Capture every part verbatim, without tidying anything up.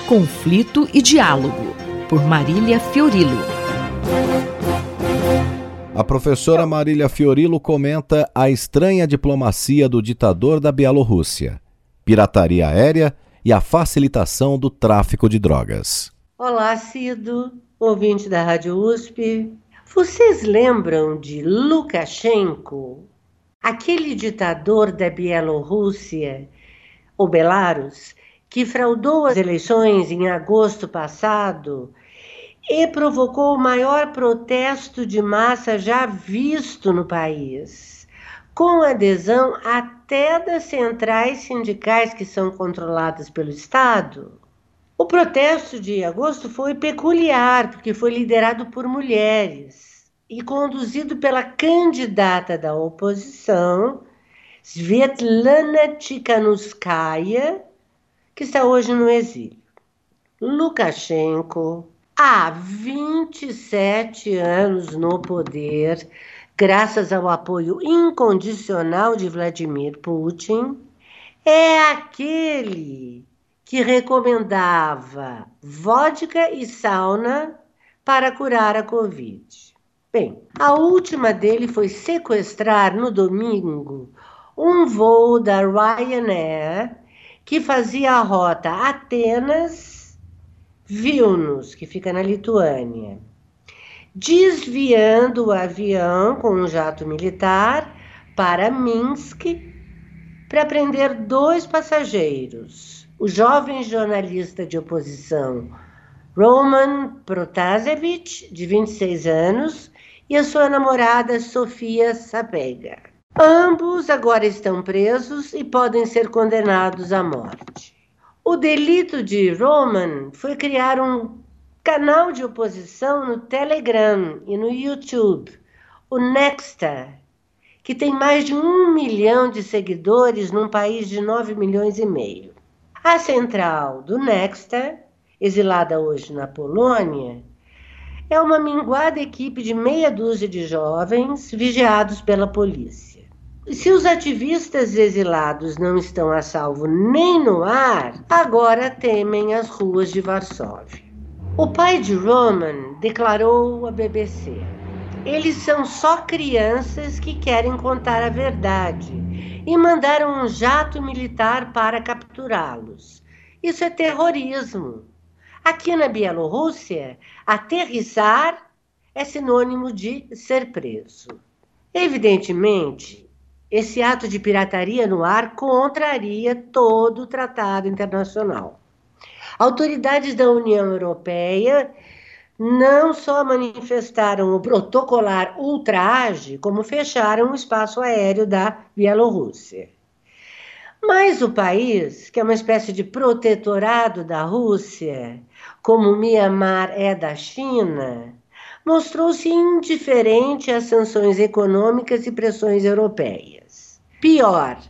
Conflito e Diálogo, por Marília Fiorilo. A professora Marília Fiorilo comenta a estranha diplomacia do ditador da Bielorrússia, pirataria aérea e a facilitação do tráfico de drogas. Olá, Cido, ouvinte da Rádio U S P. Vocês lembram de Lukashenko, aquele ditador da Bielorrússia, ou Belarus, que fraudou as eleições em agosto passado e provocou o maior protesto de massa já visto no país, com adesão até das centrais sindicais que são controladas pelo Estado? O protesto de agosto foi peculiar, porque foi liderado por mulheres e conduzido pela candidata da oposição, Svetlana Tikhanovskaya, que está hoje no exílio. Lukashenko, há vinte e sete anos no poder, graças ao apoio incondicional de Vladimir Putin, é aquele que recomendava vodka e sauna para curar a Covid. Bem, a última dele foi sequestrar no domingo um voo da Ryanair que fazia a rota Atenas-Vilnius, que fica na Lituânia, desviando o avião com um jato militar para Minsk para prender dois passageiros, o jovem jornalista de oposição Roman Protasevich, de vinte e seis anos, e a sua namorada Sofia Sapega. Ambos agora estão presos e podem ser condenados à morte. O delito de Roman foi criar um canal de oposição no Telegram e no YouTube, o Nexta, que tem mais de um milhão de seguidores num país de nove milhões e meio. A central do Nexta, exilada hoje na Polônia, é uma minguada equipe de meia dúzia de jovens vigiados pela polícia. Se os ativistas exilados não estão a salvo nem no ar, agora temem as ruas de Varsóvia. O pai de Roman declarou à B B C: eles são só crianças que querem contar a verdade e mandaram um jato militar para capturá-los. Isso é terrorismo. Aqui na Bielorrússia, aterrissar é sinônimo de ser preso. Evidentemente, esse ato de pirataria no ar contraria todo o tratado internacional. Autoridades da União Europeia não só manifestaram o protocolar ultraje, como fecharam o espaço aéreo da Bielorrússia. Mas o país, que é uma espécie de protetorado da Rússia, como Mianmar é da China, mostrou-se indiferente às sanções econômicas e pressões europeias. Pior,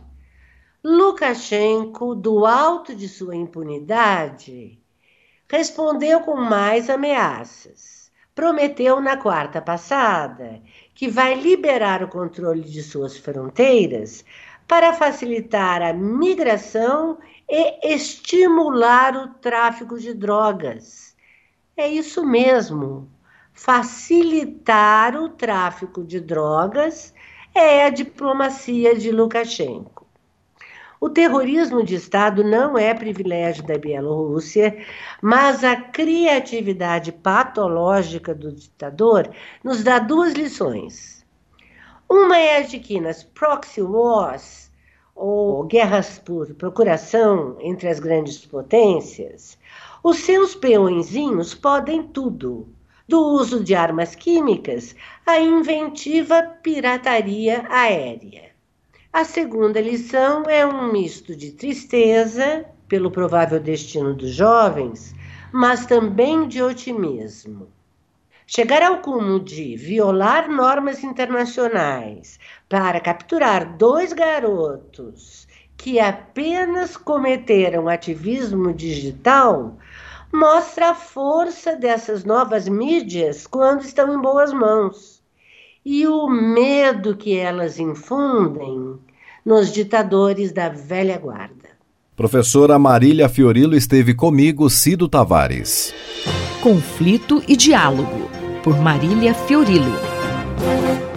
Lukashenko, do alto de sua impunidade, respondeu com mais ameaças. Prometeu na quarta passada que vai liberar o controle de suas fronteiras para facilitar a migração e estimular o tráfico de drogas. É isso mesmo. Facilitar o tráfico de drogas é a diplomacia de Lukashenko. O terrorismo de Estado não é privilégio da Bielorrússia, mas a criatividade patológica do ditador nos dá duas lições. Uma é a de que nas proxy wars, ou guerras por procuração entre as grandes potências, os seus peõezinhos podem tudo, do uso de armas químicas à inventiva pirataria aérea. A segunda lição é um misto de tristeza pelo provável destino dos jovens, mas também de otimismo. Chegar ao cúmulo de violar normas internacionais para capturar dois garotos que apenas cometeram ativismo digital mostra a força dessas novas mídias quando estão em boas mãos e o medo que elas infundem nos ditadores da velha guarda. Professora Marília Fiorilo esteve comigo, Cido Tavares. Conflito e Diálogo, por Marília Fiorilo.